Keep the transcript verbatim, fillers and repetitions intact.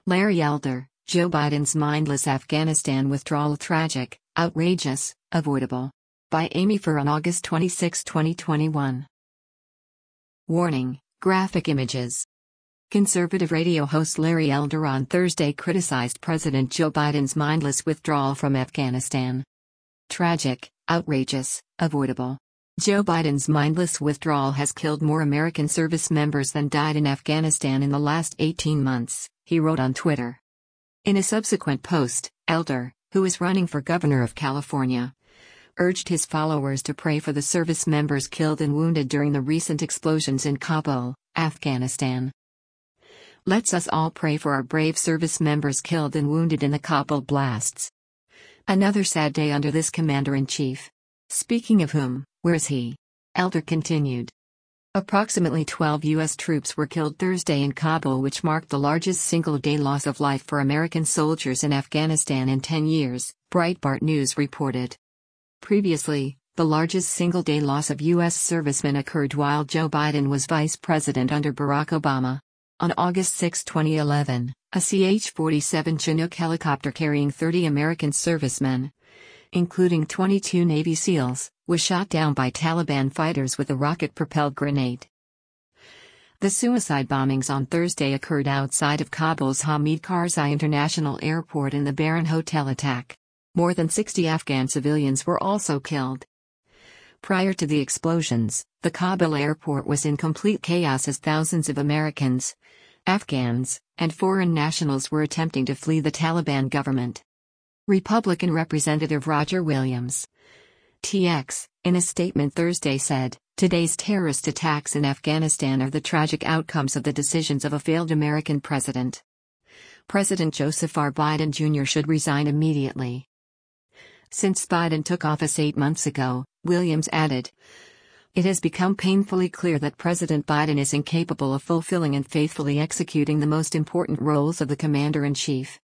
Larry Elder, Joe Biden's mindless Afghanistan withdrawal tragic, outrageous, avoidable. By Amy Fur on August twenty-sixth, twenty twenty-one. Warning: graphic images. Conservative radio host Larry Elder on Thursday criticized President Joe Biden's mindless withdrawal from Afghanistan. Tragic, outrageous, avoidable. Joe Biden's mindless withdrawal has killed more American service members than died in Afghanistan in the last eighteen months, he wrote on Twitter. In a subsequent post, Elder, who is running for governor of California, urged his followers to pray for the service members killed and wounded during the recent explosions in Kabul, Afghanistan. Let's us all pray for our brave service members killed and wounded in the Kabul blasts. Another sad day under this commander-in-chief. Speaking of whom, where is he? Elder continued. Approximately twelve U S troops were killed Thursday in Kabul, which marked the largest single-day loss of life for American soldiers in Afghanistan in ten years, Breitbart News reported. Previously, the largest single-day loss of U S servicemen occurred while Joe Biden was vice president under Barack Obama. On August sixth, twenty eleven, a C H forty-seven Chinook helicopter carrying thirty American servicemen, including twenty-two Navy SEALs, was shot down by Taliban fighters with a rocket-propelled grenade. The suicide bombings on Thursday occurred outside of Kabul's Hamid Karzai International Airport in the Baron Hotel attack. More than sixty Afghan civilians were also killed. Prior to the explosions, the Kabul airport was in complete chaos as thousands of Americans, Afghans, and foreign nationals were attempting to flee the Taliban government. Republican Representative Roger Williams, T X, in a statement Thursday said, "Today's terrorist attacks in Afghanistan are the tragic outcomes of the decisions of a failed American president. President Joseph R. Biden Junior should resign immediately." Since Biden took office eight months ago, Williams added, "It has become painfully clear that President Biden is incapable of fulfilling and faithfully executing the most important roles of the commander-in-chief.